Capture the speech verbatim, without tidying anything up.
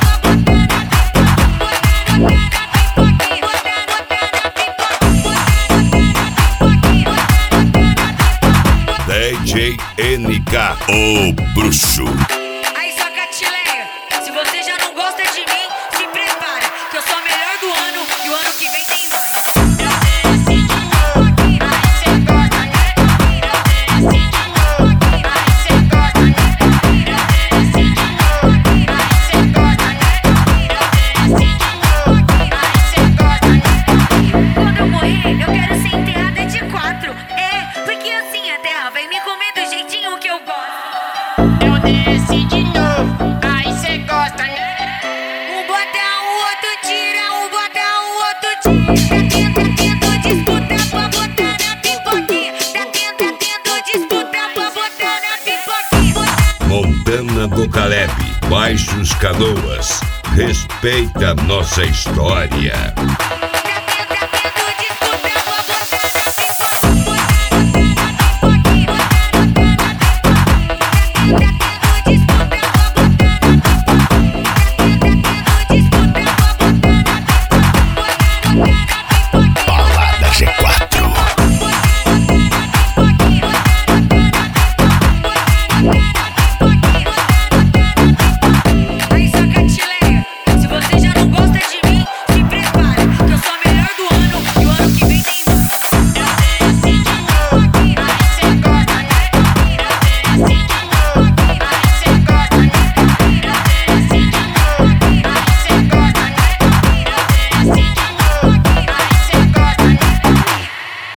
D J N K, o bruxo. Aí, só catileia, se você já não gosta de mim, se prepara, que eu sou a melhor do ano e o ano que vem tem mais. Quando eu morrer, eu quero ser enterrada de quatro. É, porque assim a terra vai me comer do jeitinho que eu gosto. Eu desci de novo, aí cê gosta, né? Um bota, o outro tira, um bota, o outro tira. Tá tendo, tá tendo disputa pra botar na pipoquinha. Tá tendo, tá tendo disputa pra botar na pipoquinha. Montana do Caleb, Baixos Canoas. Respeita nossa história.